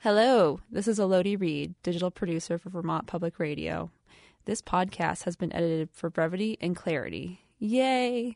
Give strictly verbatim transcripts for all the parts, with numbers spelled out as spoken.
Hello, this is Elodie Reed, digital producer for Vermont Public Radio. This podcast has been edited for brevity and clarity. Yay!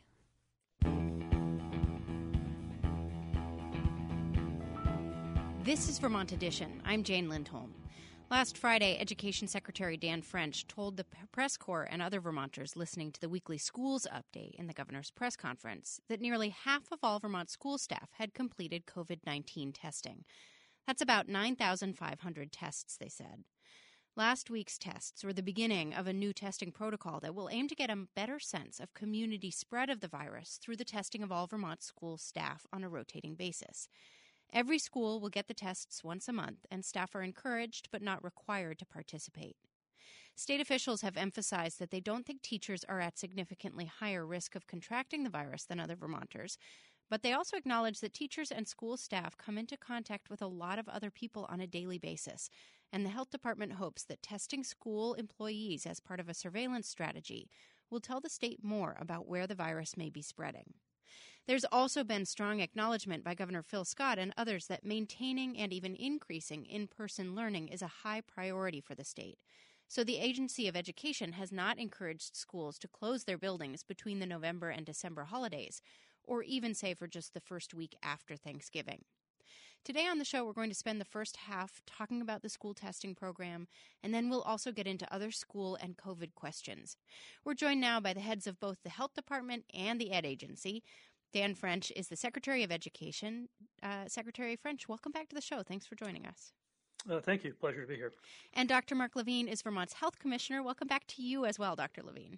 This is Vermont Edition. I'm Jane Lindholm. Last Friday, Education Secretary Dan French told the press corps and other Vermonters listening to the weekly schools update in the governor's press conference that nearly half of all Vermont school staff had completed covid nineteen testing. That's about nine thousand five hundred tests, they said. Last week's tests were the beginning of a new testing protocol that will aim to get a better sense of community spread of the virus through the testing of all Vermont school staff on a rotating basis. Every school will get the tests once a month, and staff are encouraged but not required to participate. State officials have emphasized that they don't think teachers are at significantly higher risk of contracting the virus than other Vermonters, but they also acknowledge that teachers and school staff come into contact with a lot of other people on a daily basis, and the health department hopes that testing school employees as part of a surveillance strategy will tell the state more about where the virus may be spreading. There's also been strong acknowledgement by Governor Phil Scott and others that maintaining and even increasing in-person learning is a high priority for the state. So the Agency of Education has not encouraged schools to close their buildings between the November and December holidays, or even say for just the first week after Thanksgiving. Today on the show, we're going to spend the first half talking about the school testing program, and then we'll also get into other school and COVID questions. We're joined now by the heads of both the Health Department and the Ed Agency. Dan French is the Secretary of Education. Uh, Secretary French, welcome back to the show. Thanks for joining us. Uh, thank you. Pleasure to be here. And Doctor Mark Levine is Vermont's Health Commissioner. Welcome back to you as well, Doctor Levine.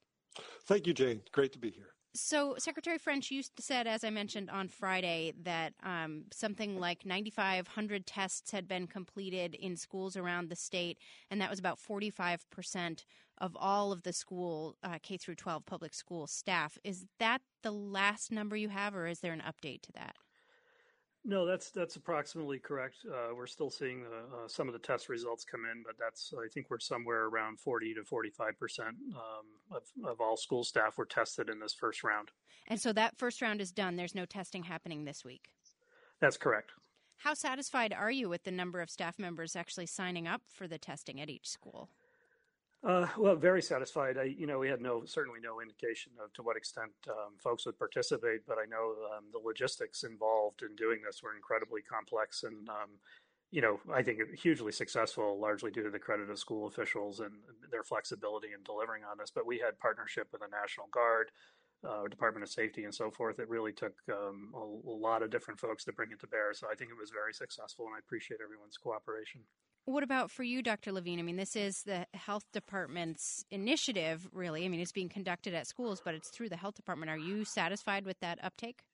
Thank you, Jane. Great to be here. So, Secretary French, you said, as I mentioned on Friday, that um, something like nine thousand five hundred tests had been completed in schools around the state, and that was about forty-five percent of all of the school uh, K through twelve public school staff. Is that the last number you have, or is there an update to that? No, that's that's approximately correct. Uh, we're still seeing uh, uh, some of the test results come in, but that's I think we're somewhere around forty to forty-five percent um, of, of all school staff were tested in this first round. And so that first round is done. There's no testing happening this week. That's correct. How satisfied are you with the number of staff members actually signing up for the testing at each school? Uh, well, very satisfied. I, you know, we had no, certainly no indication of to what extent um, folks would participate, but I know um, the logistics involved in doing this were incredibly complex and, um, you know, I think hugely successful, largely due to the credit of school officials and their flexibility in delivering on this. But we had partnership with the National Guard, uh, Department of Safety, and so forth. It really took um, a, a lot of different folks to bring it to bear. So I think it was very successful, and I appreciate everyone's cooperation. What about for you, Doctor Levine? I mean, this is the health department's initiative, really. I mean, it's being conducted at schools, but it's through the health department. Are you satisfied with that uptake?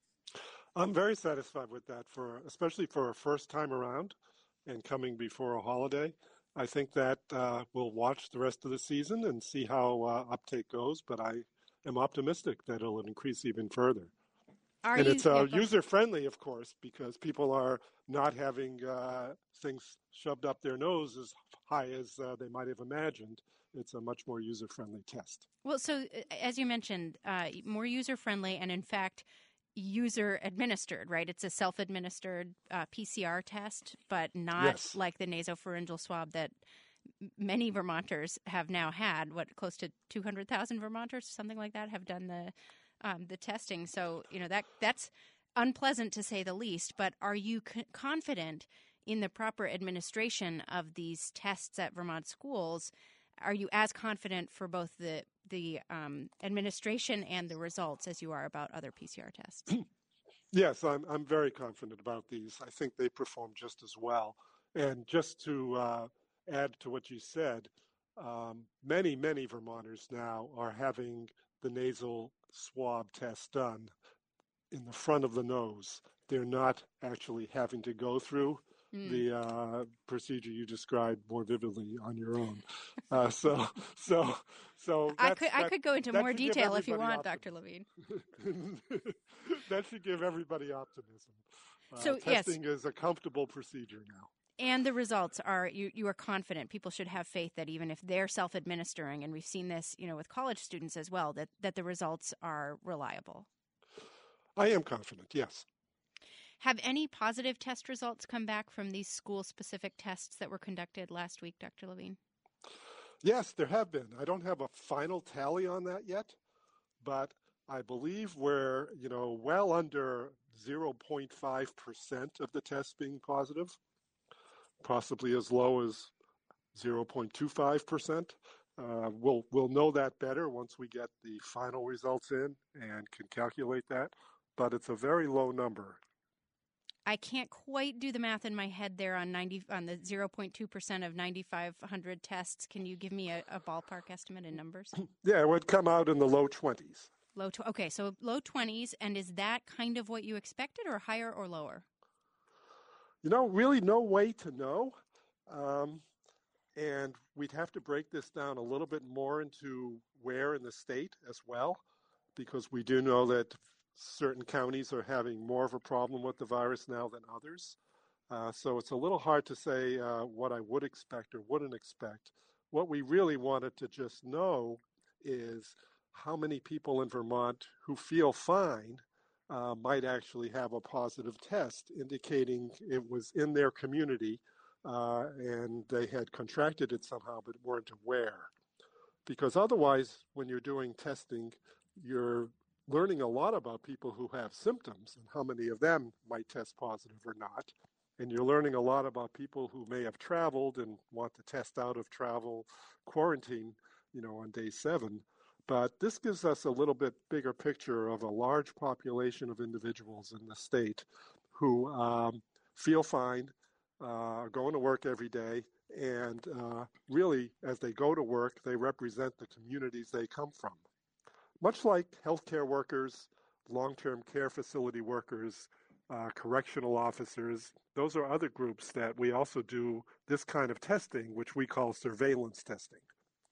I'm very satisfied with that, for especially for a first time around and coming before a holiday. I think that uh, we'll watch the rest of the season and see how uh, uptake goes, but I am optimistic that it'll increase even further. Are and you, it's uh, yeah, user-friendly, of course, because people are not having uh, things shoved up their nose as high as uh, they might have imagined. It's a much more user-friendly test. Well, so as you mentioned, uh, more user-friendly and, in fact, user-administered, right? It's a self-administered uh, P C R test, but not yes. like the nasopharyngeal swab that many Vermonters have now had. What, close to two hundred thousand Vermonters, something like that, have done the Um, the testing. So, you know, that that's unpleasant to say the least, but are you c- confident in the proper administration of these tests at Vermont schools? Are you as confident for both the the um, administration and the results as you are about other P C R tests? Yes, I'm I'm very confident about these. I think they perform just as well. And just to uh, add to what you said, um, many, many Vermonters now are having the nasal swab test done in the front of the nose. They're not actually having to go through mm. the uh, procedure you described more vividly on your own. Uh, so, so, so I could I that, could go into more detail if you want, Doctor Levine. That should give everybody optimism. Uh, so testing yes. is a comfortable procedure now. And the results are, you, you are confident. People should have faith that even if they're self-administering, and we've seen this, you know, with college students as well, that, that the results are reliable. I am confident, yes. Have any positive test results come back from these school-specific tests that were conducted last week, Doctor Levine? Yes, there have been. I don't have a final tally on that yet, but I believe we're, you know, well under zero point five percent of the tests being positive, possibly as low as zero point two five percent. Uh, we'll we'll know that better once we get the final results in and can calculate that, but it's a very low number. I can't quite do the math in my head there on ninety on the zero point two percent of ninety-five hundred tests. Can you give me a, a ballpark estimate in numbers? Yeah, it would come out in the low twenties. Low tw- okay, so low twenties, and is that kind of what you expected, or higher or lower? You know, really no way to know. Um, and we'd have to break this down a little bit more into where in the state as well, because we do know that certain counties are having more of a problem with the virus now than others. Uh, so it's a little hard to say uh, what I would expect or wouldn't expect. What we really wanted to just know is how many people in Vermont who feel fine uh, might actually have a positive test, indicating it was in their community uh, and they had contracted it somehow but weren't aware. Because otherwise, when you're doing testing, you're learning a lot about people who have symptoms and how many of them might test positive or not. And you're learning a lot about people who may have traveled and want to test out of travel quarantine, you know, on day seven. But this gives us a little bit bigger picture of a large population of individuals in the state who um, feel fine, uh, are going to work every day, and uh, really, as they go to work, they represent the communities they come from. Much like healthcare workers, long-term care facility workers, uh, correctional officers, those are other groups that we also do this kind of testing, which we call surveillance testing.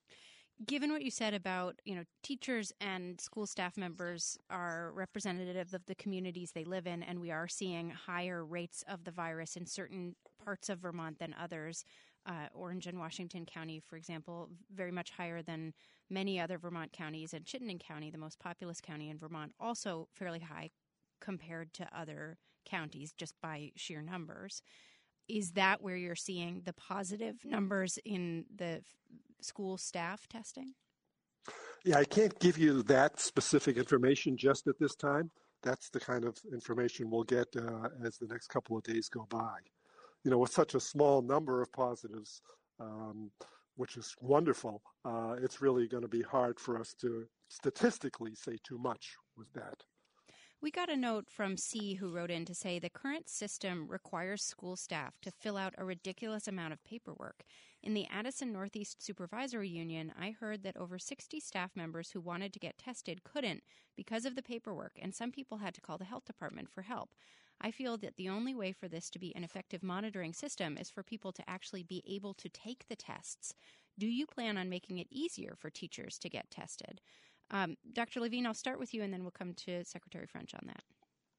Given what you said about, you know, teachers and school staff members are representative of the communities they live in, and we are seeing higher rates of the virus in certain parts of Vermont than others, uh, Orange and Washington County, for example, very much higher than many other Vermont counties, and Chittenden County, the most populous county in Vermont, also fairly high compared to other counties just by sheer numbers. Is that where you're seeing the positive numbers in the school staff testing? Yeah, I can't give you that specific information just at this time. That's the kind of information we'll get uh, as the next couple of days go by. You know, with such a small number of positives, um, which is wonderful, uh, it's really going to be hard for us to statistically say too much with that. We got a note from C who wrote in to say the current system requires school staff to fill out a ridiculous amount of paperwork. In the Addison Northeast Supervisory Union, I heard that over sixty staff members who wanted to get tested couldn't because of the paperwork, and some people had to call the health department for help. I feel that the only way for this to be an effective monitoring system is for people to actually be able to take the tests. Do you plan on making it easier for teachers to get tested? Um, Doctor Levine, I'll start with you, and then we'll come to Secretary French on that.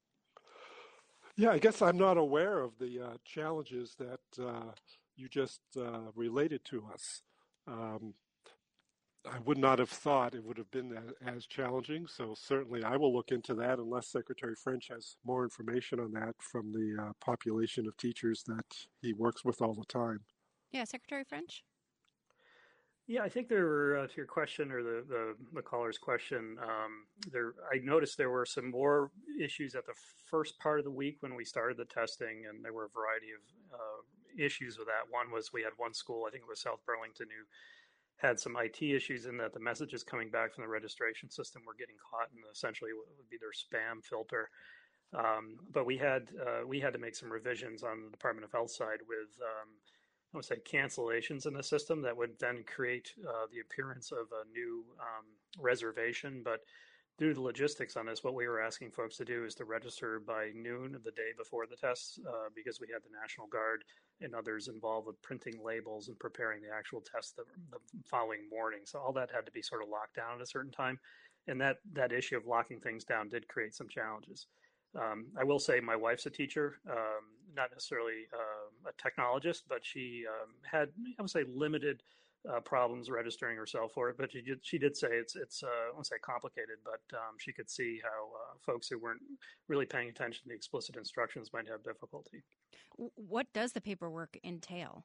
Yeah, I guess I'm not aware of the uh, challenges that uh, you just uh, related to us. Um, I would not have thought it would have been as, as challenging, so certainly I will look into that unless Secretary French has more information on that from the uh, population of teachers that he works with all the time. Yeah, Secretary French? Yeah, I think there were, uh, to your question or the, the, the caller's question, um, there. I noticed there were some more issues at the first part of the week when we started the testing, and there were a variety of uh, issues with that. One was we had one school, I think it was South Burlington, who had some I T issues in that the messages coming back from the registration system were getting caught in essentially what would be their spam filter. Um, but we had uh, we had to make some revisions on the Department of Health side with um, I would say cancellations in the system that would then create uh, the appearance of a new um, reservation. But due to the logistics on this, what we were asking folks to do is to register by noon of the day before the tests uh, because we had the National Guard and others involved with printing labels and preparing the actual test the, the following morning. So all that had to be sort of locked down at a certain time. And that, that issue of locking things down did create some challenges. Um, I will say my wife's a teacher, um, not necessarily uh, a technologist, but she um, had, I would say, limited uh, problems registering herself for it. But she did, she did say it's, it's uh, I won't say complicated, but um, she could see how uh, folks who weren't really paying attention to the explicit instructions might have difficulty. What does the paperwork entail?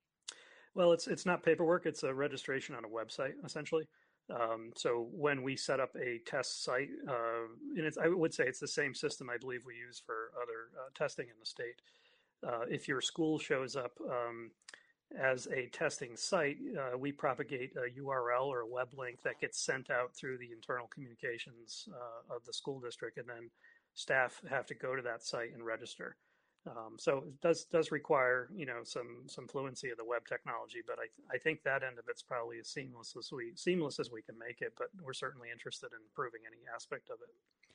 Well, it's it's not paperwork. It's a registration on a website, essentially. Um, so when we set up a test site, uh, and it's, I would say it's the same system I believe we use for other uh, testing in the state. Uh, if your school shows up um, as a testing site, uh, we propagate a U R L or a web link that gets sent out through the internal communications uh, of the school district, and then staff have to go to that site and register. Um, so it does does require, you know, some some fluency of the web technology, but I I think that end of it's probably as seamless as we seamless as we can make it. But we're certainly interested in improving any aspect of it.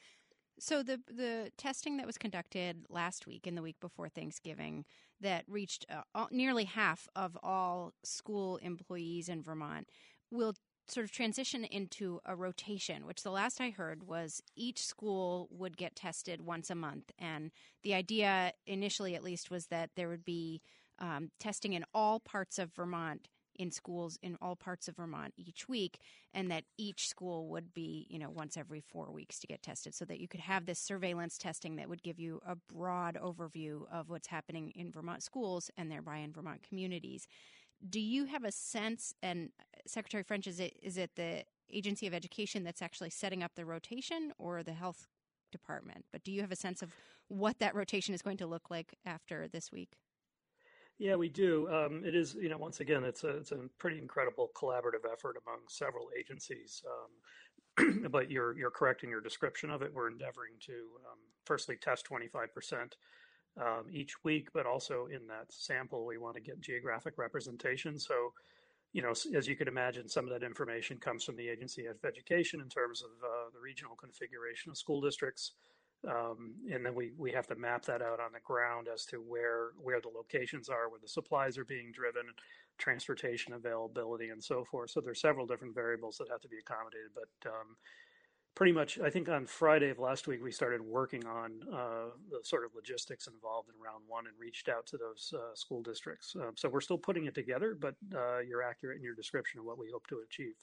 So the the testing that was conducted last week and the week before Thanksgiving that reached uh, nearly half of all school employees in Vermont will sort of transition into a rotation, which the last I heard was each school would get tested once a month. And the idea initially, at least, was that there would be um, testing in all parts of Vermont, in schools in all parts of Vermont each week, and that each school would be, you know, once every four weeks to get tested, so that you could have this surveillance testing that would give you a broad overview of what's happening in Vermont schools and thereby in Vermont communities. Do you have a sense, and Secretary French, is it is it the Agency of Education that's actually setting up the rotation or the health department? But do you have a sense of what that rotation is going to look like after this week? Yeah, we do. Um, it is, you know, once again, it's a it's a pretty incredible collaborative effort among several agencies. Um, but you're you're correct in your description of it. We're endeavoring to um, firstly test twenty-five percent um, each week, but also in that sample, we want to get geographic representation. So, you know, as you can imagine, some of that information comes from the Agency of Education in terms of uh, the regional configuration of school districts. Um, and then we, we have to map that out on the ground as to where where the locations are, where the supplies are being driven, transportation availability, and so forth. So there's several different variables that have to be accommodated. But um, pretty much, I think on Friday of last week, we started working on uh, the sort of logistics involved in round one and reached out to those uh, school districts. Uh, so we're still putting it together, but uh, you're accurate in your description of what we hope to achieve.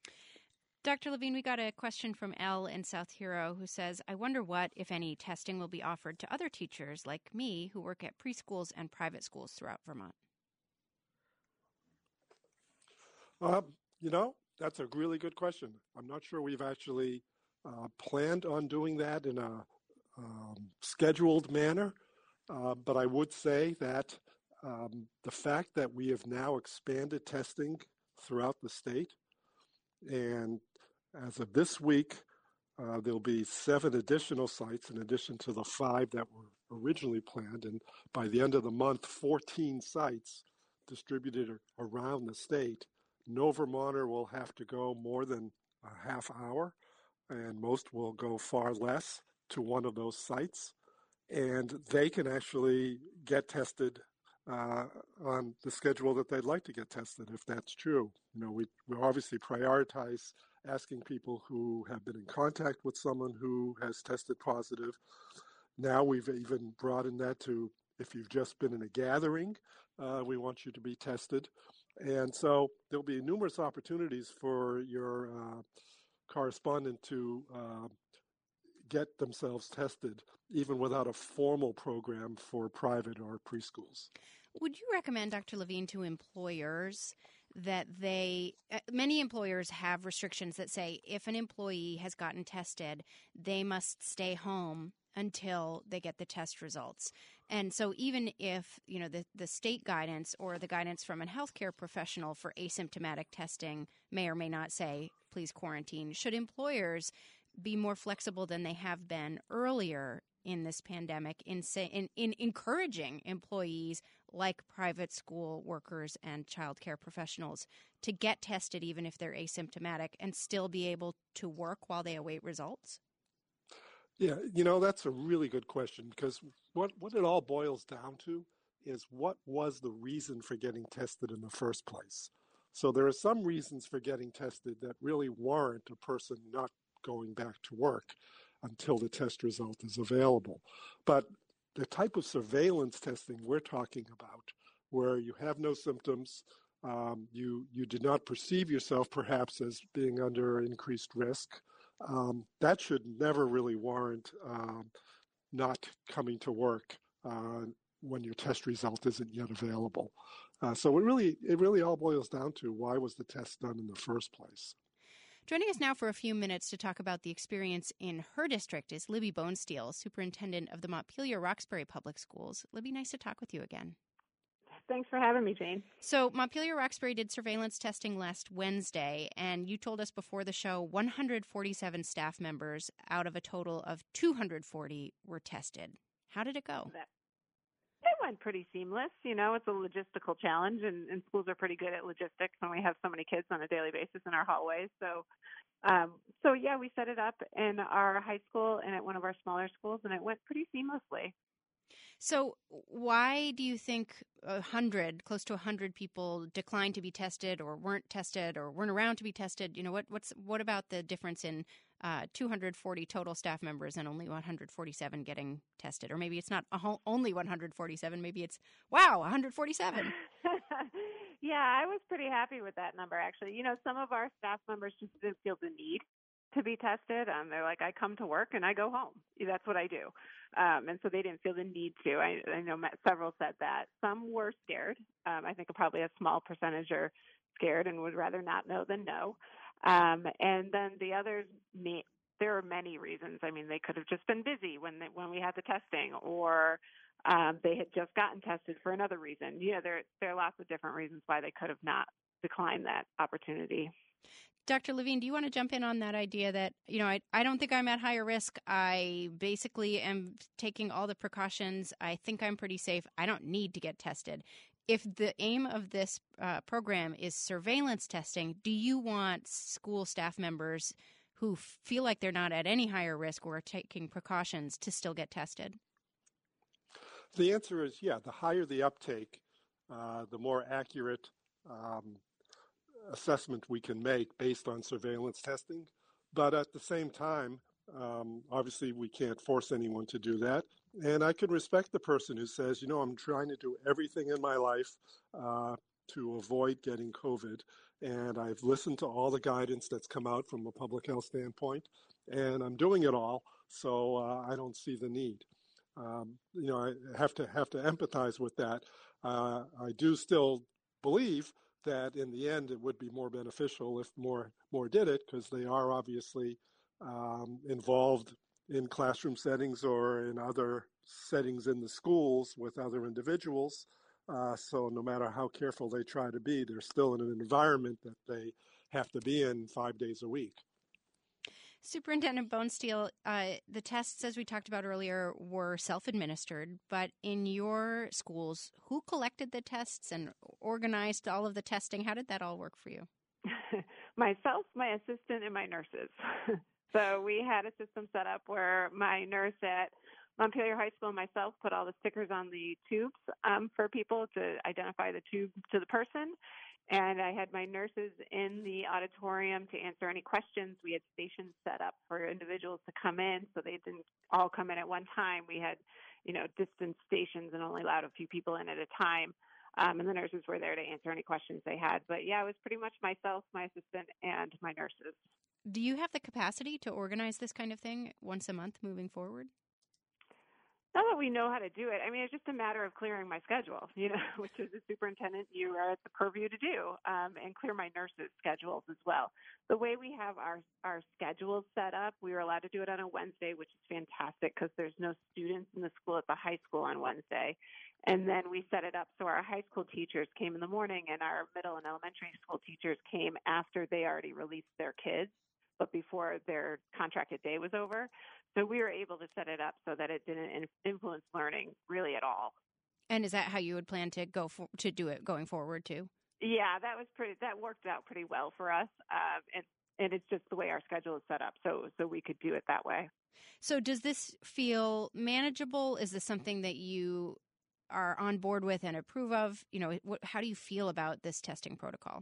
Doctor Levine, we got a question from Elle in South Hero who says, I wonder what, if any, testing will be offered to other teachers like me who work at preschools and private schools throughout Vermont. Um, you know, that's a really good question. I'm not sure we've actually uh, planned on doing that in a um, scheduled manner, uh, but I would say that um, the fact that we have now expanded testing throughout the state, and as of this week, uh, there'll be seven additional sites in addition to the five that were originally planned. And by the end of the month, fourteen sites distributed around the state. No Vermonter will have to go more than a half hour, and most will go far less to one of those sites. And they can actually get tested Uh, on the schedule that they'd like to get tested, if that's true. You know, we, we obviously prioritize asking people who have been in contact with someone who has tested positive. Now we've even broadened that to if you've just been in a gathering, uh, we want you to be tested. And so there'll be numerous opportunities for your uh, correspondent to uh, get themselves tested, even without a formal program for private or preschools. Would you recommend, Doctor Levine, to employers that they, uh, many employers have restrictions that say if an employee has gotten tested, they must stay home until they get the test results. And so even if, you know, the, the state guidance or the guidance from a healthcare professional for asymptomatic testing may or may not say, please quarantine, should employers be more flexible than they have been earlier in this pandemic in, say, in, in encouraging employees like private school workers and childcare professionals to get tested even if they're asymptomatic and still be able to work while they await results? Yeah, you know, that's a really good question, because what, what it all boils down to is what was the reason for getting tested in the first place. So there are some reasons for getting tested that really warrant a person not going back to work until the test result is available. But the type of surveillance testing we're talking about, where you have no symptoms, um, you, you did not perceive yourself perhaps as being under increased risk, Um, that should never really warrant um, not coming to work uh, when your test result isn't yet available. Uh, so it really, it really all boils down to why was the test done in the first place? Joining us now for a few minutes to talk about the experience in her district is Libby Bonesteel, superintendent of the Montpelier-Roxbury Public Schools. Libby, nice to talk with you again. Thanks for having me, Jane. So Montpelier-Roxbury did surveillance testing last Wednesday, and you told us before the show one hundred forty-seven staff members out of a total of two hundred forty were tested. How did it go? It went pretty seamless. You know, it's a logistical challenge, and, and schools are pretty good at logistics when we have so many kids on a daily basis in our hallways. So, um, so yeah, we set it up in our high school and at one of our smaller schools, and it went pretty seamlessly. So why do you think a hundred, close to a hundred people declined to be tested or weren't tested or weren't around to be tested? You know, what what's what about the difference in uh, two hundred forty total staff members and only one hundred forty-seven getting tested? Or maybe it's not a whole, only one hundred forty-seven. Maybe it's, wow, one hundred forty-seven. Yeah, I was pretty happy with that number, actually. You know, some of our staff members just didn't feel the need to be tested. Um, they're like, I come to work and I go home. That's what I do. Um, and so they didn't feel the need to. I, I know several said that. Some were scared. Um, I think probably a small percentage are scared and would rather not know than know. Um, and then the others, may, there are many reasons. I mean, they could have just been busy when they, when we had the testing, or um, they had just gotten tested for another reason. You know, there, there are lots of different reasons why they could have not declined that opportunity. Doctor Levine, do you want to jump in on that idea that, you know, I, I don't think I'm at higher risk. I basically am taking all the precautions. I think I'm pretty safe. I don't need to get tested. If the aim of this uh, program is surveillance testing, do you want school staff members who feel like they're not at any higher risk or are taking precautions to still get tested? The answer is, yeah, the higher the uptake, uh, the more accurate um, assessment we can make based on surveillance testing. But at the same time, um, obviously we can't force anyone to do that. And I can respect the person who says, you know, I'm trying to do everything in my life uh, to avoid getting COVID. And I've listened to all the guidance that's come out from a public health standpoint, and I'm doing it all. So uh, I don't see the need. Um, you know, I have to have to empathize with that. Uh, I do still believe that in the end it would be more beneficial if more more did it, because they are obviously um, involved in classroom settings or in other settings in the schools with other individuals. Uh, so no matter how careful they try to be, they're still in an environment that they have to be in five days a week. Superintendent Bonesteel, uh, the tests, as we talked about earlier, were self-administered, but in your schools, who collected the tests and organized all of the testing? How did that all work for you? Myself, my assistant, and my nurses. So we had a system set up where my nurse at Montpelier High School and myself put all the stickers on the tubes um, for people to identify the tube to the person. And I had my nurses in the auditorium to answer any questions. We had stations set up for individuals to come in, so they didn't all come in at one time. We had, you know, distance stations and only allowed a few people in at a time. Um, and the nurses were there to answer any questions they had. But yeah, it was pretty much myself, my assistant, and my nurses. Do you have the capacity to organize this kind of thing once a month moving forward? Now that we know how to do it, I mean, it's just a matter of clearing my schedule, you know, which is the superintendent, you are at the purview to do, um, and clear my nurses' schedules as well. The way we have our, our schedules set up, we were allowed to do it on a Wednesday, which is fantastic because there's no students in the school at the high school on Wednesday. And then we set it up so our high school teachers came in the morning and our middle and elementary school teachers came after they already released their kids, but before their contracted day was over. So we were able to set it up so that it didn't influence learning really at all. And is that how you would plan to go for, to do it going forward too? Yeah, that was pretty. That worked out pretty well for us, um, and and it's just the way our schedule is set up, so so we could do it that way. So does this feel manageable? Is this something that you are on board with and approve of? You know, what, how do you feel about this testing protocol?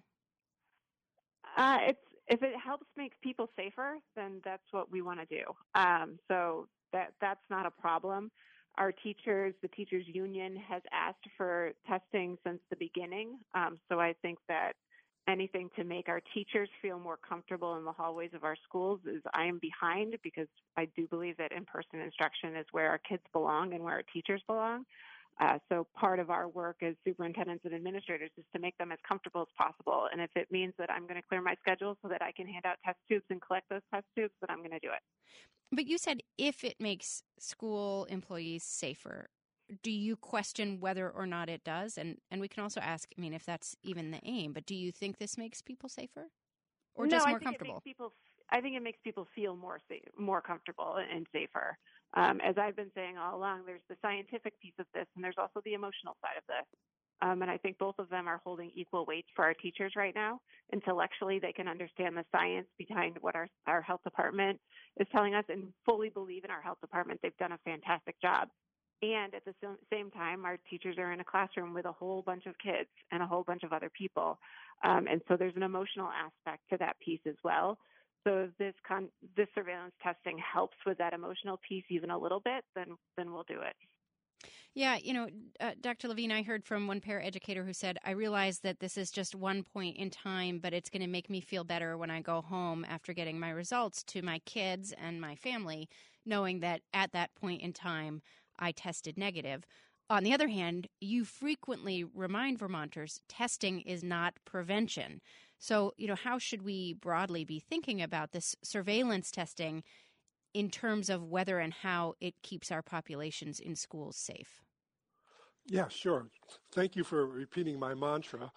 Uh, it's if it helps make people safer, then that's what we want to do. Um, so that that's not a problem. Our teachers, the teachers union has asked for testing since the beginning. Um, so I think that anything to make our teachers feel more comfortable in the hallways of our schools is I am behind, because I do believe that in-person instruction is where our kids belong and where our teachers belong. Uh, so part of our work as superintendents and administrators is to make them as comfortable as possible. And if it means that I'm going to clear my schedule so that I can hand out test tubes and collect those test tubes, then I'm going to do it. But you said if it makes school employees safer, do you question whether or not it does? And and we can also ask, I mean, if that's even the aim, but do you think this makes people safer or no, just I more think comfortable? It makes people, I think it makes people feel more safe, more comfortable and safer. Um, as I've been saying all along, there's the scientific piece of this, and there's also the emotional side of this. Um, and I think both of them are holding equal weight for our teachers right now. Intellectually, they can understand the science behind what our, our health department is telling us and fully believe in our health department. They've done a fantastic job. And at the same time, our teachers are in a classroom with a whole bunch of kids and a whole bunch of other people. Um, and so there's an emotional aspect to that piece as well. So if this con- this surveillance testing helps with that emotional piece even a little bit, then then we'll do it. Yeah, you know, uh, Doctor Levine, I heard from one paraeducator who said, I realize that this is just one point in time, but it's going to make me feel better when I go home after getting my results to my kids and my family, knowing that at that point in time, I tested negative. On the other hand, you frequently remind Vermonters testing is not prevention. So, you know, how should we broadly be thinking about this surveillance testing in terms of whether and how it keeps our populations in schools safe? Yeah, sure. Thank you for repeating my mantra.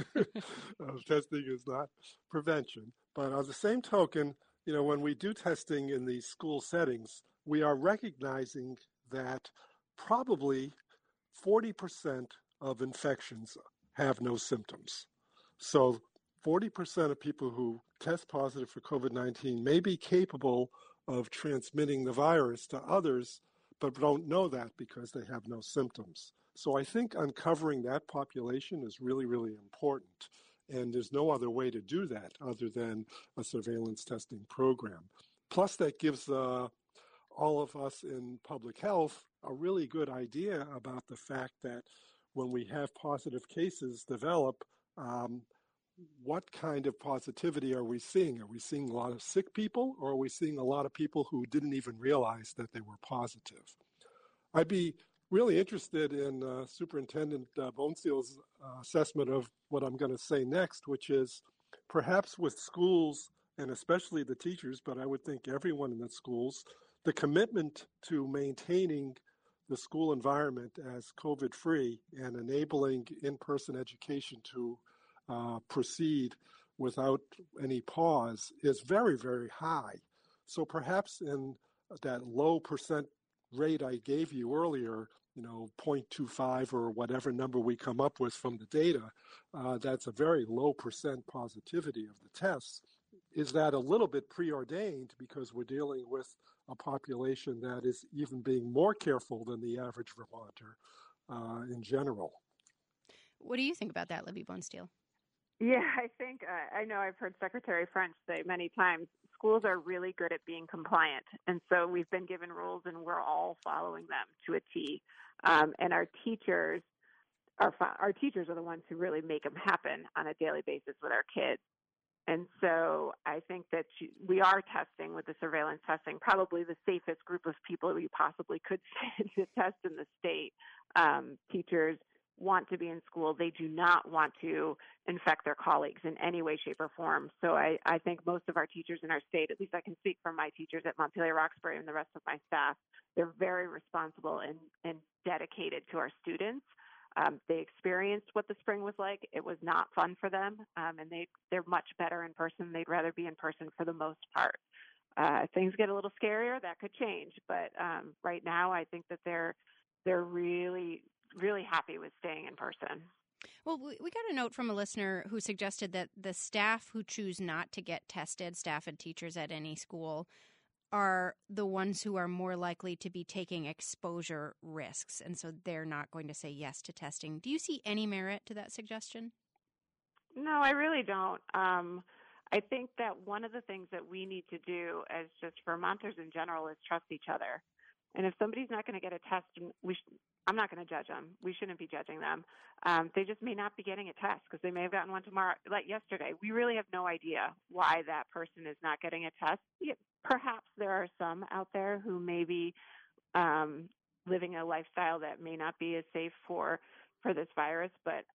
of testing is not prevention. But on the same token, you know, when we do testing in these school settings, we are recognizing that probably forty percent of infections have no symptoms. So forty percent of people who test positive for COVID nineteen may be capable of transmitting the virus to others, but don't know that because they have no symptoms. So I think uncovering that population is really, really important. And there's no other way to do that other than a surveillance testing program. Plus, that gives uh, all of us in public health a really good idea about the fact that when we have positive cases develop, um, what kind of positivity are we seeing? Are we seeing a lot of sick people, or are we seeing a lot of people who didn't even realize that they were positive? I'd be really interested in uh, Superintendent uh, Bonesteel's uh, assessment of what I'm going to say next, which is perhaps with schools, and especially the teachers, but I would think everyone in the schools, the commitment to maintaining the school environment as COVID-free and enabling in-person education to uh, proceed without any pause is very, very high. So perhaps in that low percent rate I gave you earlier, you know, zero point two five or whatever number we come up with from the data, uh, that's a very low percent positivity of the tests. Is that a little bit preordained because we're dealing with a population that is even being more careful than the average Vermonter uh, in general? What do you think about that, Libby Bonesteel? Yeah, I think, uh, I know I've heard Secretary French say many times, schools are really good at being compliant. And so we've been given rules and we're all following them to a T. Um, and our teachers, our, our teachers are the ones who really make them happen on a daily basis with our kids. And so I think that we are testing with the surveillance testing, probably the safest group of people we possibly could to test in the state. Um, teachers want to be in school. They do not want to infect their colleagues in any way, shape, or form. So I, I think most of our teachers in our state, at least I can speak for my teachers at Montpelier Roxbury and the rest of my staff, they're very responsible and, and dedicated to our students. Um, they experienced what the spring was like. It was not fun for them, um, and they, they're much better in person. They'd rather be in person for the most part. Uh, things get a little scarier. That could change. But um, right now, I think that they're they're really, really happy with staying in person. Well, we got a note from a listener who suggested that the staff who choose not to get tested, staff and teachers at any school, are the ones who are more likely to be taking exposure risks, and so they're not going to say yes to testing. Do you see any merit to that suggestion? No, I really don't. Um, I think that one of the things that we need to do as just Vermonters in general is trust each other. And if somebody's not going to get a test, we sh- I'm not going to judge them. We shouldn't be judging them. Um, they just may not be getting a test because they may have gotten one tomorrow, like yesterday. We really have no idea why that person is not getting a test. Yeah, perhaps there are some out there who may be um, living a lifestyle that may not be as safe for, for this virus, but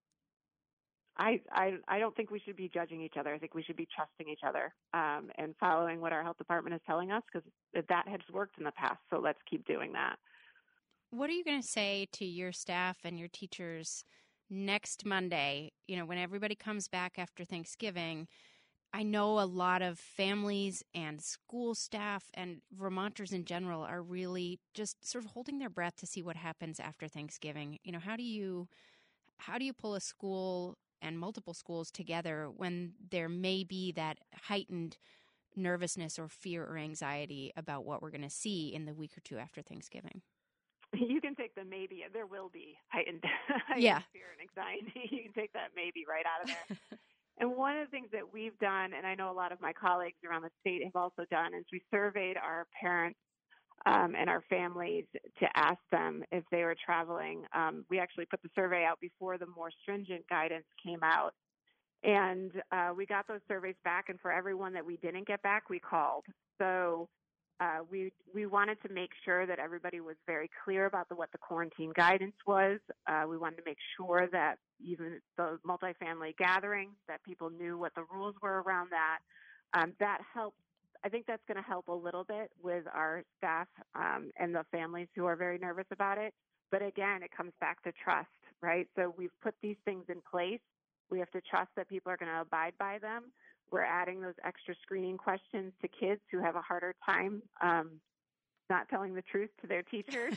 I, I I don't think we should be judging each other. I think we should be trusting each other um, and following what our health department is telling us because that has worked in the past. So let's keep doing that. What are you going to say to your staff and your teachers next Monday? You know, when everybody comes back after Thanksgiving, I know a lot of families and school staff and Vermonters in general are really just sort of holding their breath to see what happens after Thanksgiving. You know, how do you how do you pull a school and multiple schools together when there may be that heightened nervousness or fear or anxiety about what we're going to see in the week or two after Thanksgiving? You can take the maybe. There will be heightened, heightened yeah. fear and anxiety. You can take that maybe right out of there. And one of the things that we've done, and I know a lot of my colleagues around the state have also done, is we surveyed our parents um, and our families to ask them if they were traveling. Um, we actually put the survey out before the more stringent guidance came out. And uh, we got those surveys back, and for everyone that we didn't get back, we called. So uh, we we wanted to make sure that everybody was very clear about the, what the quarantine guidance was. Uh, we wanted to make sure that even the multifamily gatherings, that people knew what the rules were around that. Um, that helped. I think that's going to help a little bit with our staff um, and the families who are very nervous about it. But again, it comes back to trust, right? So we've put these things in place. We have to trust that people are going to abide by them. We're adding those extra screening questions to kids who have a harder time um, not telling the truth to their teachers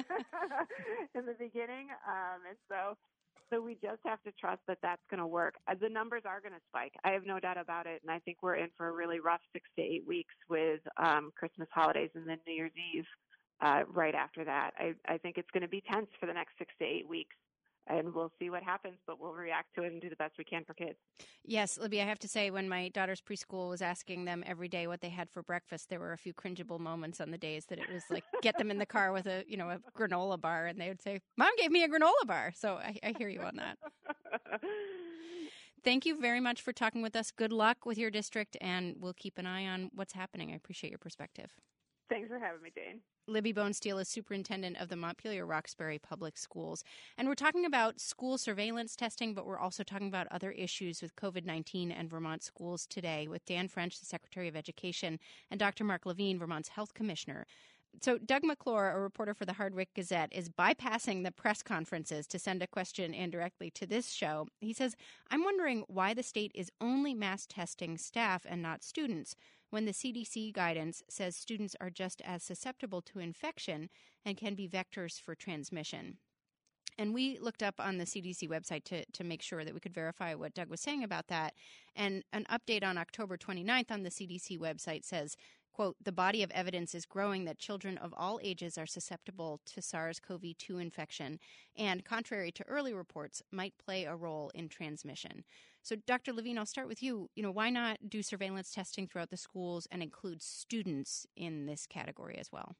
in the beginning. Um, and so so we just have to trust that that's going to work. Uh, the numbers are going to spike. I have no doubt about it. And I think we're in for a really rough six to eight weeks with um, Christmas holidays and then New Year's Eve uh, right after that. I, I think it's going to be tense for the next six to eight weeks. And we'll see what happens, but we'll react to it and do the best we can for kids. Yes, Libby, I have to say, when my daughter's preschool was asking them every day what they had for breakfast, there were a few cringeable moments on the days that it was like, get them in the car with a, you know, a granola bar, and they would say, Mom gave me a granola bar. So I, I hear you on that. Thank you very much for talking with us. Good luck with your district, and we'll keep an eye on what's happening. I appreciate your perspective. Thanks for having me, Jane. Libby Bonesteel is superintendent of the Montpelier-Roxbury Public Schools. And we're talking about school surveillance testing, but we're also talking about other issues with COVID nineteen and Vermont schools today with Dan French, the Secretary of Education, and Doctor Mark Levine, Vermont's Health Commissioner. So Doug McClure, a reporter for the Hardwick Gazette, is bypassing the press conferences to send a question indirectly to this show. He says, I'm wondering why the state is only mass testing staff and not students, when the C D C guidance says students are just as susceptible to infection and can be vectors for transmission. And we looked up on the C D C website to, to make sure that we could verify what Doug was saying about that. And an update on October twenty-ninth on the C D C website says, quote, the body of evidence is growing that children of all ages are susceptible to SARS-C o V two infection and, contrary to early reports, might play a role in transmission. So, Doctor Levine, I'll start with you. You know, why not do surveillance testing throughout the schools and include students in this category as well?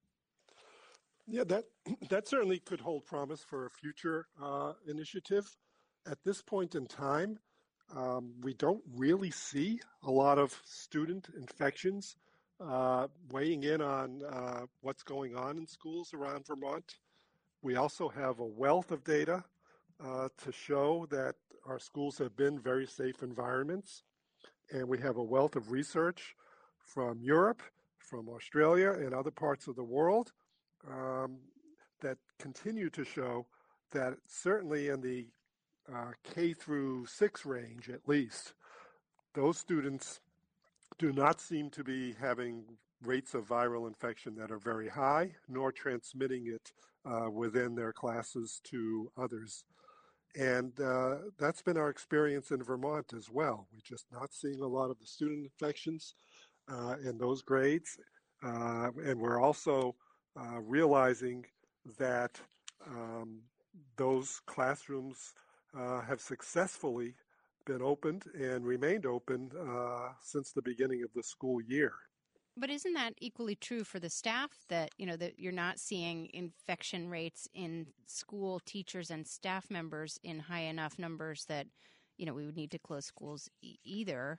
Yeah, that that certainly could hold promise for a future uh, initiative. At this point in time, um, we don't really see a lot of student infections uh, weighing in on uh, what's going on in schools around Vermont. We also have a wealth of data uh, to show that our schools have been very safe environments. And we have a wealth of research from Europe, from Australia, and other parts of the world um, that continue to show that certainly in the uh, K through six range, at least, those students do not seem to be having rates of viral infection that are very high, nor transmitting it uh, within their classes to others. And uh, that's been our experience in Vermont as well. We're just not seeing a lot of the student infections uh, in those grades. Uh, and we're also uh, realizing that um, those classrooms uh, have successfully been opened and remained open uh, since the beginning of the school year. But isn't that equally true for the staff, that, you know, that you're not seeing infection rates in school teachers and staff members in high enough numbers that, you know, we would need to close schools e- either?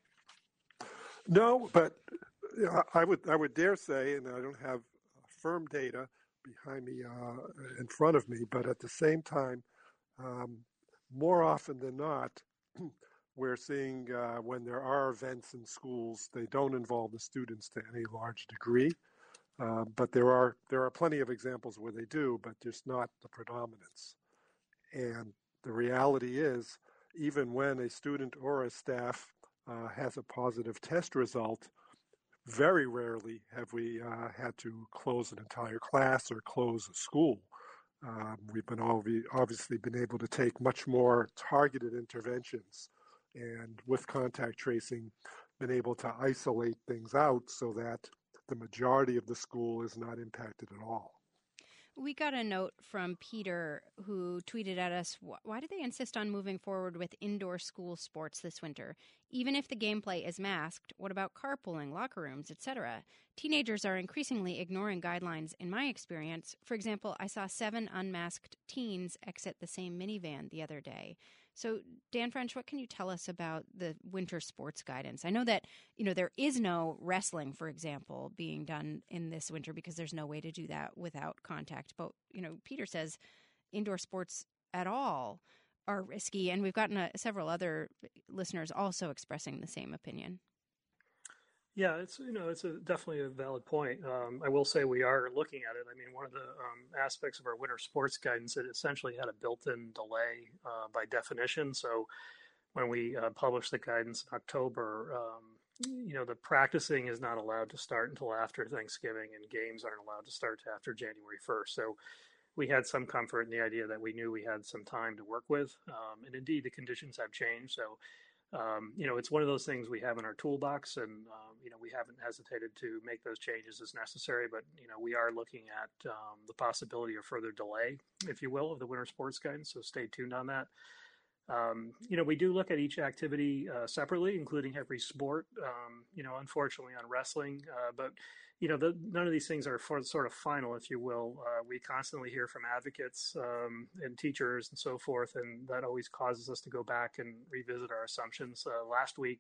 No, but you know, I would I would dare say, and I don't have firm data behind me uh, in front of me, but at the same time, um, more often than not, we're seeing uh, when there are events in schools, they don't involve the students to any large degree. Uh, but there are there are plenty of examples where they do, but just not the predominance. And the reality is, even when a student or a staff uh, has a positive test result, very rarely have we uh, had to close an entire class or close a school. Um, we've been obvi- obviously been able to take much more targeted interventions, and with contact tracing, been able to isolate things out so that the majority of the school is not impacted at all. We got a note from Peter who tweeted at us, why do they insist on moving forward with indoor school sports this winter? Even if the gameplay is masked, what about carpooling, locker rooms, et cetera? Teenagers are increasingly ignoring guidelines in my experience. For example, I saw seven unmasked teens exit the same minivan the other day. So, Dan French, what can you tell us about the winter sports guidance? I know that, you know, there is no wrestling, for example, being done in this winter because there's no way to do that without contact. But, you know, Peter says indoor sports at all are risky. And we've gotten a, several other listeners also expressing the same opinion. Yeah, it's you know it's a, definitely a valid point. Um, I will say we are looking at it. I mean, one of the um, aspects of our winter sports guidance, it essentially had a built-in delay uh, by definition. So when we uh, published the guidance in October, um, you know, the practicing is not allowed to start until after Thanksgiving, and games aren't allowed to start after January first. So we had some comfort in the idea that we knew we had some time to work with, um, and indeed the conditions have changed. So. Um, you know, it's one of those things we have in our toolbox, and um, you know, we haven't hesitated to make those changes as necessary. But you know, we are looking at um, the possibility of further delay, if you will, of the winter sports guidance. So stay tuned on that. Um, you know, we do look at each activity uh, separately, including every sport. Um, you know, unfortunately on wrestling, uh, but you know, the, none of these things are for, sort of final, if you will. Uh, we constantly hear from advocates um, and teachers and so forth, and that always causes us to go back and revisit our assumptions. Uh, last week,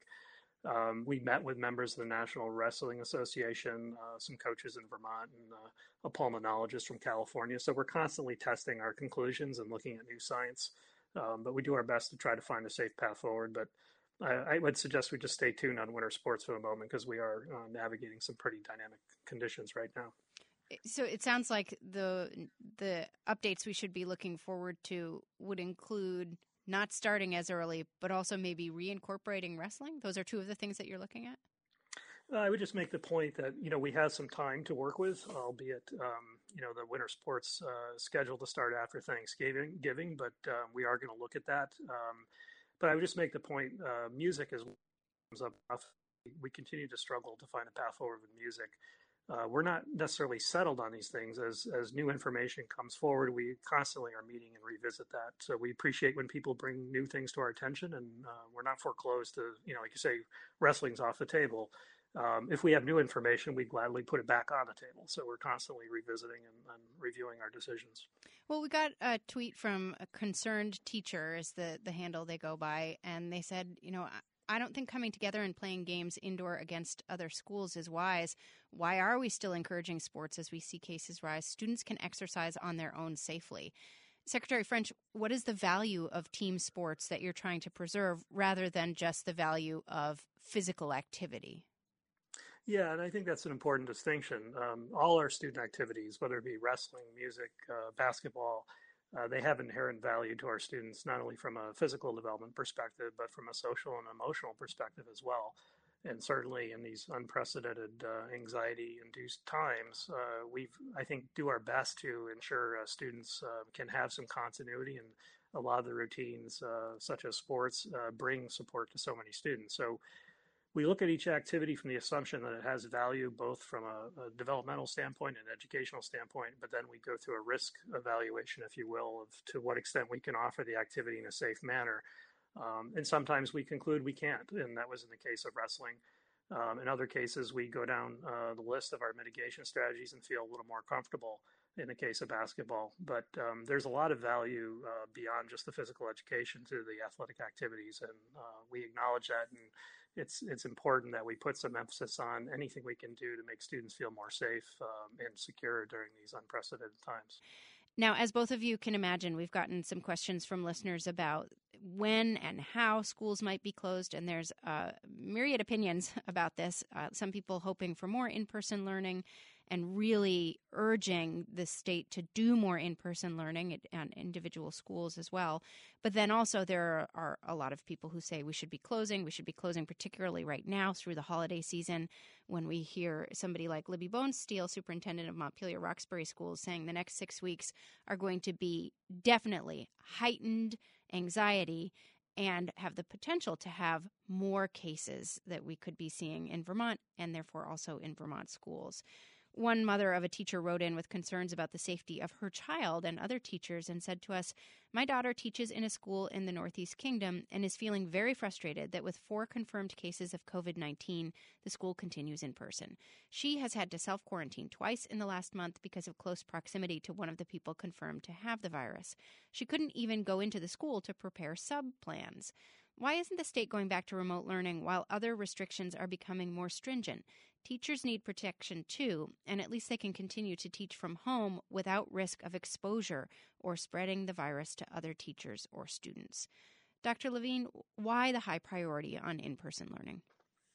um, we met with members of the National Wrestling Association, uh, some coaches in Vermont, and uh, a pulmonologist from California. So we're constantly testing our conclusions and looking at new science. Um, but we do our best to try to find a safe path forward. But I, I would suggest we just stay tuned on winter sports for the moment, because we are uh, navigating some pretty dynamic conditions right now. So it sounds like the the updates we should be looking forward to would include not starting as early, but also maybe reincorporating wrestling. Those are two of the things that you're looking at? Uh, I would just make the point that, you know, we have some time to work with, albeit, um, you know, the winter sports uh, scheduled to start after Thanksgiving, giving, but uh, we are going to look at that. Um, but I would just make the point, uh, music is comes up. We continue to struggle to find a path forward with music. Uh, we're not necessarily settled on these things. As as new information comes forward, we constantly are meeting and revisit that. So we appreciate when people bring new things to our attention, and uh, we're not foreclosed to, you know, like you say, wrestling's off the table. Um, if we have new information, we gladly put it back on the table. So we're constantly revisiting and, and reviewing our decisions. Well, we got a tweet from a concerned teacher, is the, the handle they go by, and they said, you know, I don't think coming together and playing games indoor against other schools is wise. Why are we still encouraging sports as we see cases rise? Students can exercise on their own safely. Secretary French, what is the value of team sports that you're trying to preserve rather than just the value of physical activity? Yeah, and I think that's an important distinction. Um, all our student activities, whether it be wrestling, music, uh, basketball, uh, they have inherent value to our students, not only from a physical development perspective, but from a social and emotional perspective as well. And certainly in these unprecedented uh, anxiety-induced times, uh, we've, I think, do our best to ensure uh, students uh, can have some continuity, and a lot of the routines, uh, such as sports, uh, bring support to so many students. So we look at each activity from the assumption that it has value, both from a, a developmental standpoint and educational standpoint, but then we go through a risk evaluation, if you will, of to what extent we can offer the activity in a safe manner. Um, and sometimes we conclude we can't, and that was in the case of wrestling. Um, in other cases, we go down uh, the list of our mitigation strategies and feel a little more comfortable in the case of basketball. But um, there's a lot of value uh, beyond just the physical education to the athletic activities, and uh, we acknowledge that. And it's it's important that we put some emphasis on anything we can do to make students feel more safe um, and secure during these unprecedented times. Now, as both of you can imagine, we've gotten some questions from listeners about when and how schools might be closed, and there's a myriad opinions about this. Uh, some people hoping for more in-person learning and really urging the state to do more in-person learning and individual schools as well. But then also there are a lot of people who say we should be closing. We should be closing particularly right now through the holiday season, when we hear somebody like Libby Bonesteel, superintendent of Montpelier Roxbury Schools, saying the next six weeks are going to be definitely heightened anxiety and have the potential to have more cases that we could be seeing in Vermont and therefore also in Vermont schools. One mother of a teacher wrote in with concerns about the safety of her child and other teachers and said to us, "My daughter teaches in a school in the Northeast Kingdom and is feeling very frustrated that with four confirmed cases of COVID nineteen, the school continues in person. She has had to self-quarantine twice in the last month because of close proximity to one of the people confirmed to have the virus. She couldn't even go into the school to prepare sub-plans. Why isn't the state going back to remote learning while other restrictions are becoming more stringent? Teachers need protection too, and at least they can continue to teach from home without risk of exposure or spreading the virus to other teachers or students." Doctor Levine, why the high priority on in-person learning?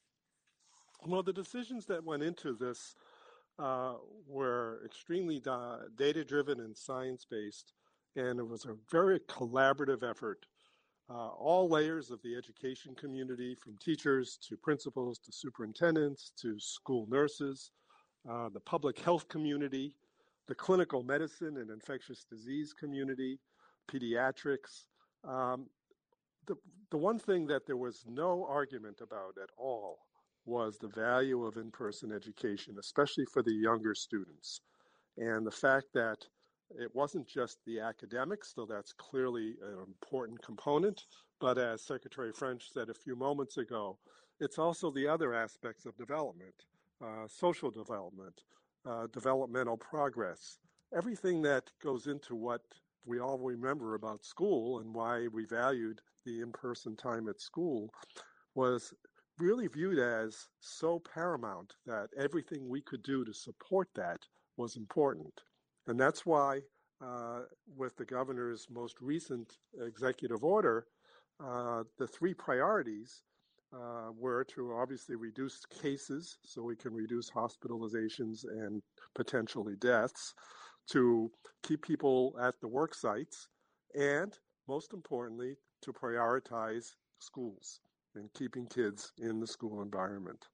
Well, the decisions that went into this uh, were extremely da- data-driven and science-based, and it was a very collaborative effort. Uh, all layers of the education community, from teachers to principals to superintendents to school nurses, uh, the public health community, the clinical medicine and infectious disease community, pediatrics. Um, the, the one thing that there was no argument about at all was the value of in-person education, especially for the younger students. And the fact that it wasn't just the academics, though that's clearly an important component, but as Secretary French said a few moments ago, it's also the other aspects of development, uh, social development, uh, developmental progress, everything that goes into what we all remember about school and why we valued the in-person time at school was really viewed as so paramount that everything we could do to support that was important. And that's why, uh, with the governor's most recent executive order, uh, the three priorities uh, were to obviously reduce cases so we can reduce hospitalizations and potentially deaths, to keep people at the work sites, and most importantly, to prioritize schools and keeping kids in the school environment.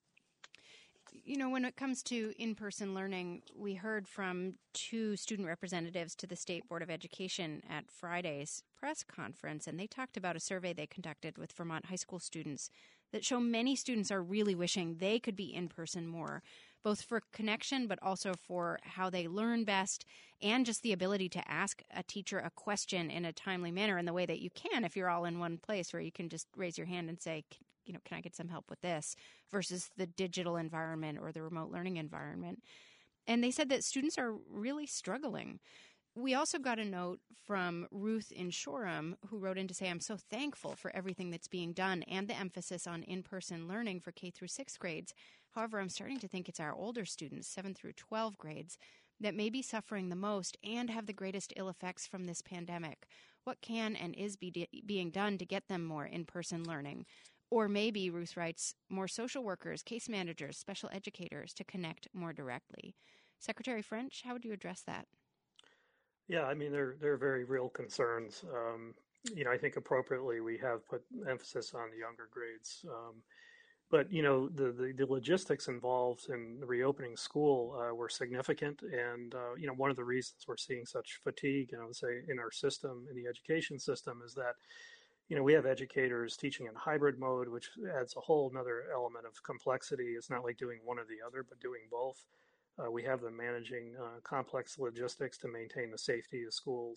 You know, when it comes to in-person learning, we heard from two student representatives to the State Board of Education at Friday's press conference, and they talked about a survey they conducted with Vermont high school students that show many students are really wishing they could be in person more, both for connection but also for how they learn best and just the ability to ask a teacher a question in a timely manner in the way that you can if you're all in one place, where you can just raise your hand and say, you know, can I get some help with this, versus the digital environment or the remote learning environment. And they said that students are really struggling. We also got a note from Ruth in Shoreham, who wrote in to say, "I'm so thankful for everything that's being done and the emphasis on in-person learning for K through sixth grades. However, I'm starting to think it's our older students, seven through twelve grades, that may be suffering the most and have the greatest ill effects from this pandemic. What can and is be de- being done to get them more in-person learning? Or maybe," Ruth writes, "more social workers, case managers, special educators to connect more directly." Secretary French, how would you address that? Yeah, I mean, they're, they're very real concerns. Um, you know, I think appropriately we have put emphasis on the younger grades. Um, but, you know, the, the, the logistics involved in reopening school uh, were significant. And, uh, you know, one of the reasons we're seeing such fatigue, and I would say, in our system, in the education system, is that, you know, we have educators teaching in hybrid mode, which adds a whole nother element of complexity. It's not like doing one or the other, but doing both. Uh, we have them managing uh, complex logistics to maintain the safety of schools.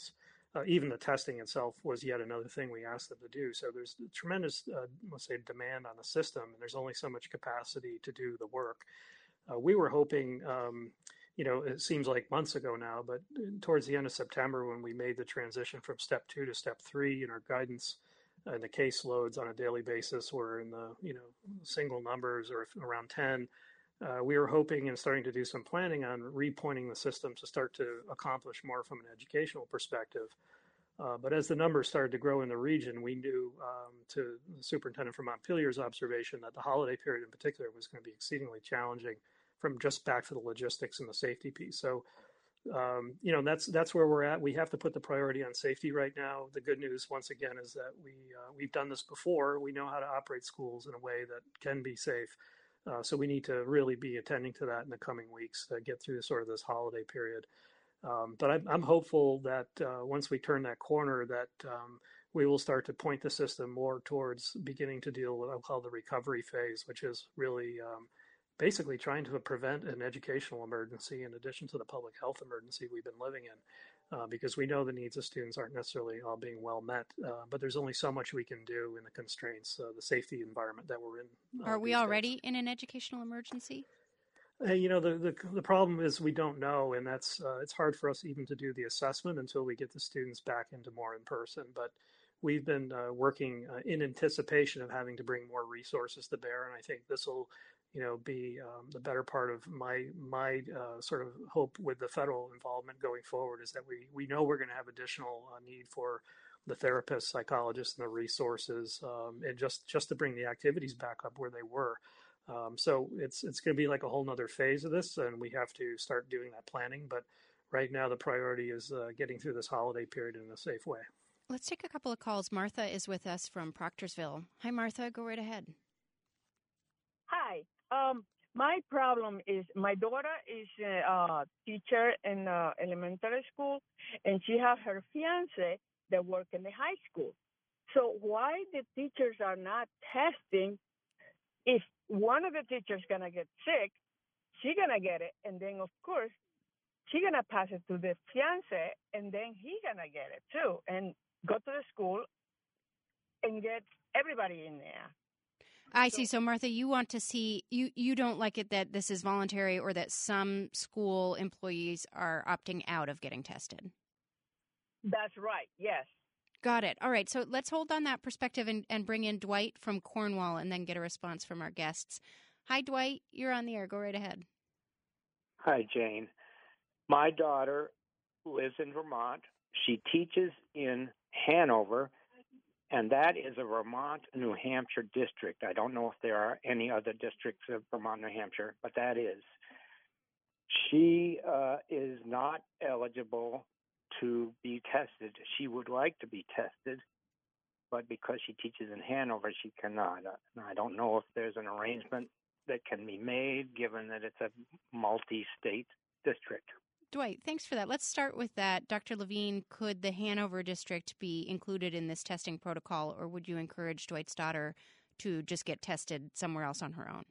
uh, even the testing itself was yet another thing we asked them to do. So there's tremendous, uh, let's say, demand on the system, and there's only so much capacity to do the work. Uh, we were hoping, um, you know, it seems like months ago now, but towards the end of September, when we made the transition from step two to step three in our guidance and the caseloads on a daily basis were in the, you know, single numbers or around ten, uh, we were hoping and starting to do some planning on repointing the system to start to accomplish more from an educational perspective. Uh, but as the numbers started to grow in the region, we knew, um, to the superintendent from Montpelier's observation, that the holiday period in particular was going to be exceedingly challenging from just back to the logistics and the safety piece. So, um, you know, that's that's where we're at. We have to put the priority on safety right now. The good news, once again, is that we, uh, we've done this before. We know how to operate schools in a way that can be safe. Uh, so we need to really be attending to that in the coming weeks to get through sort of this holiday period. Um, but I'm, I'm hopeful that uh, once we turn that corner, that um, we will start to point the system more towards beginning to deal with what I'll call the recovery phase, which is really um, basically trying to prevent an educational emergency in addition to the public health emergency we've been living in, uh, because we know the needs of students aren't necessarily all being well met, uh, but there's only so much we can do in the constraints, uh, the safety environment that we're in. Uh, Are we these already days. in an educational emergency? Uh, you know, the, the the problem is we don't know, and that's uh, it's hard for us even to do the assessment until we get the students back into more in person. But we've been uh, working uh, in anticipation of having to bring more resources to bear, and I think this will, you know, be um, the better part of my my uh, sort of hope with the federal involvement going forward, is that we we know we're going to have additional uh, need for the therapists, psychologists, and the resources, um, and just just to bring the activities back up where they were. Um, so it's it's going to be like a whole nother phase of this, and we have to start doing that planning. But right now, the priority is uh, getting through this holiday period in a safe way. Let's take a couple of calls. Martha is with us from Proctorsville. Hi, Martha. Go right ahead. Hi. Um, my problem is my daughter is a teacher in uh, elementary school, and she has her fiance that work in the high school. So why the teachers are not testing? If one of the teachers going to get sick, she going to get it. And then, of course, she going to pass it to the fiance, and then he going to get it too, and go to the school and get everybody in there. I see. So, Martha, you want to see, you, you don't like it that this is voluntary or that some school employees are opting out of getting tested. That's right. Yes. Got it. All right. So let's hold on that perspective and, and bring in Dwight from Cornwall and then get a response from our guests. Hi, Dwight. You're on the air. Go right ahead. Hi, Jane. My daughter lives in Vermont. She teaches in Hanover, and that is a Vermont, New Hampshire district. I don't know if there are any other districts of Vermont, New Hampshire, but that is. She uh, is not eligible to be tested. She would like to be tested, but because she teaches in Hanover, she cannot. I don't know if there's an arrangement that can be made, given that it's a multi-state district. Dwight, thanks for that. Let's start with that. Doctor Levine, could the Hanover district be included in this testing protocol, or would you encourage Dwight's daughter to just get tested somewhere else on her own?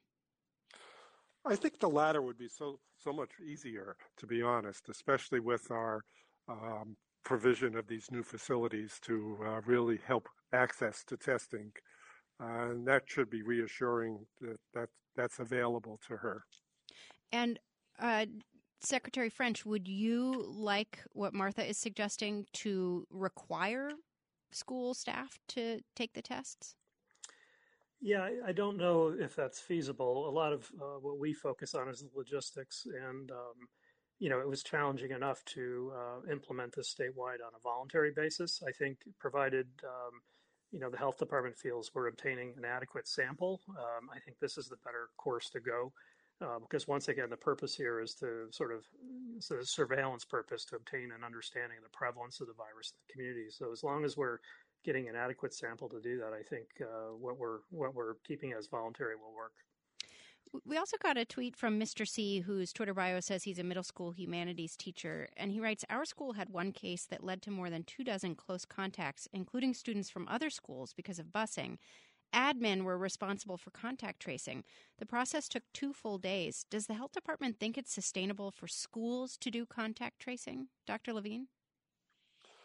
I think the latter would be so so much easier, to be honest, especially with our um, provision of these new facilities to uh, really help access to testing. Uh, and that should be reassuring that, that that's available to her. And uh, Secretary French, would you like what Martha is suggesting to require school staff to take the tests? Yeah, I, I don't know if that's feasible. A lot of uh, what we focus on is the logistics, and um, you know, it was challenging enough to uh, implement this statewide on a voluntary basis. I think provided, um, you know, the health department feels we're obtaining an adequate sample, um, I think this is the better course to go. Uh, because once again, the purpose here is to sort of, it's a surveillance purpose to obtain an understanding of the prevalence of the virus in the community. So as long as we're getting an adequate sample to do that, I think uh, what we're what we're keeping as voluntary will work. We also got a tweet from Mister C, whose Twitter bio says he's a middle school humanities teacher, and he writes, "Our school had one case that led to more than two dozen close contacts, including students from other schools because of busing. Admin were responsible for contact tracing. The process took two full days. Does the health department think it's sustainable for schools to do contact tracing?" Doctor Levine?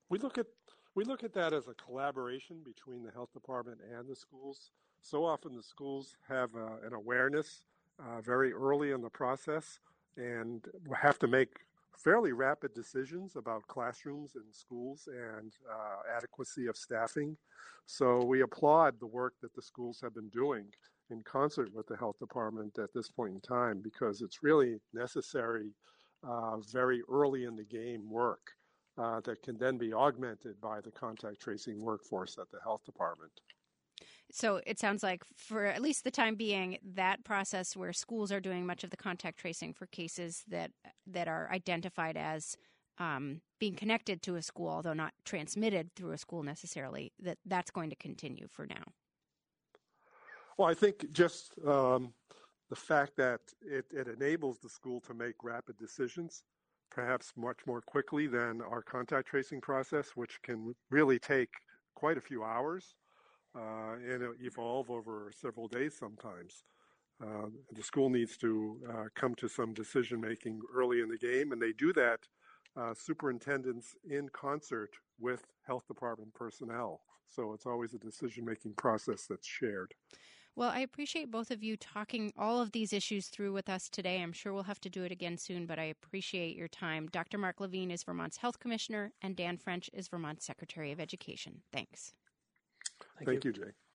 We look at we look at that as a collaboration between the health department and the schools. So often the schools have uh, an awareness uh, very early in the process and have to make fairly rapid decisions about classrooms and schools and uh, adequacy of staffing. So we applaud the work that the schools have been doing in concert with the health department at this point in time, because it's really necessary, uh, very early in the game work uh, that can then be augmented by the contact tracing workforce at the health department. So it sounds like for at least the time being, that process where schools are doing much of the contact tracing for cases that that are identified as um, being connected to a school, although not transmitted through a school necessarily, that that's going to continue for now. Well, I think just um, the fact that it, it enables the school to make rapid decisions, perhaps much more quickly than our contact tracing process, which can really take quite a few hours uh, and evolve over several days sometimes. Uh, the school needs to uh, come to some decision making early in the game, and they do that uh, superintendents in concert with health department personnel. So it's always a decision making process that's shared. Well, I appreciate both of you talking all of these issues through with us today. I'm sure we'll have to do it again soon, but I appreciate your time. Doctor Mark Levine is Vermont's Health Commissioner, and Dan French is Vermont's Secretary of Education. Thanks. Thank, Thank you. you, Jay.